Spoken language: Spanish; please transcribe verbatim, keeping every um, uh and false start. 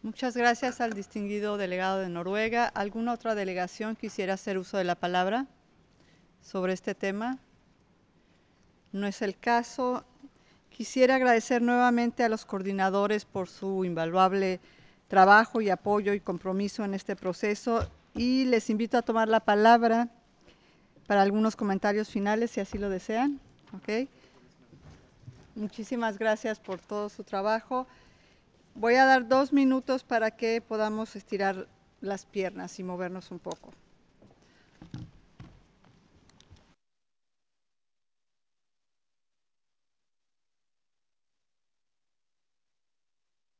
Muchas gracias al distinguido delegado de Noruega. ¿Alguna otra delegación quisiera hacer uso de la palabra sobre este tema? No es el caso. Quisiera agradecer nuevamente a los coordinadores por su invaluable trabajo y apoyo y compromiso en este proceso y les invito a tomar la palabra para algunos comentarios finales, si así lo desean. ¿Okay? Muchísimas gracias por todo su trabajo. Voy a dar dos minutos para que podamos estirar las piernas y movernos un poco.